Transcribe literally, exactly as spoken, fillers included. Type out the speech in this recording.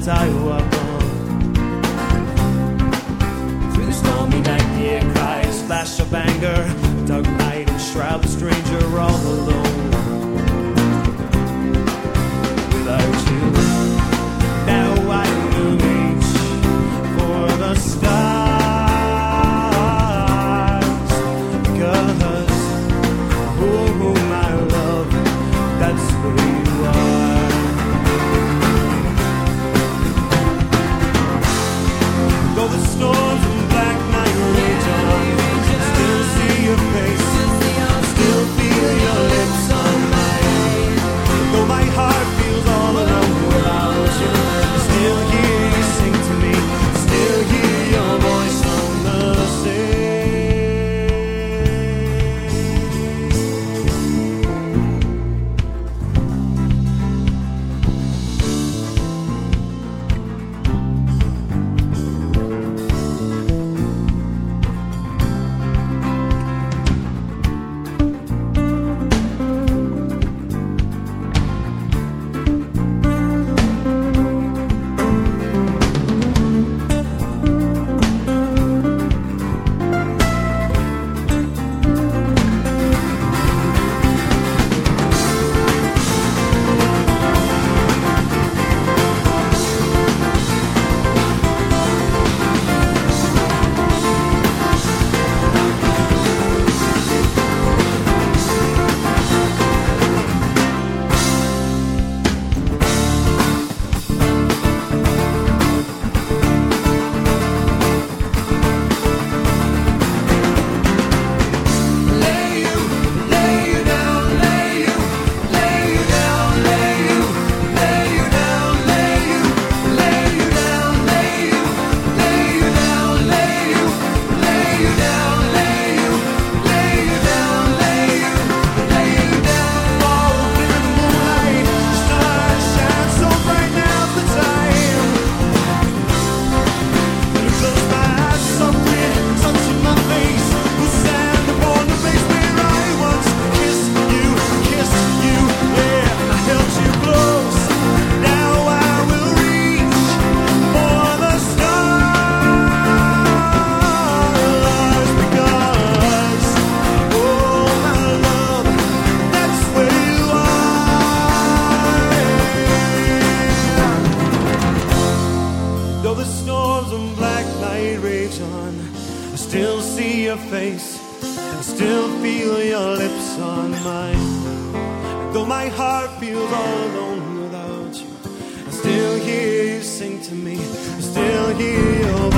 that I walk on. Through the stormy night, the air cries, flash of anger, dark night and shroud the stranger all alone. Without you, now I will reach for the stars. Because, oh my love, that's where you are. Though the storms and black night rage on, I still see your face, still feel your lips on mine. Though my heart feels all alone without you, I still hear you sing to me, still hear your voice on the sea. Though the storms and black night rage on, I still see your face, I still feel your lips on mine. Though my heart feels all alone without you, I still hear you sing to me, I still hear your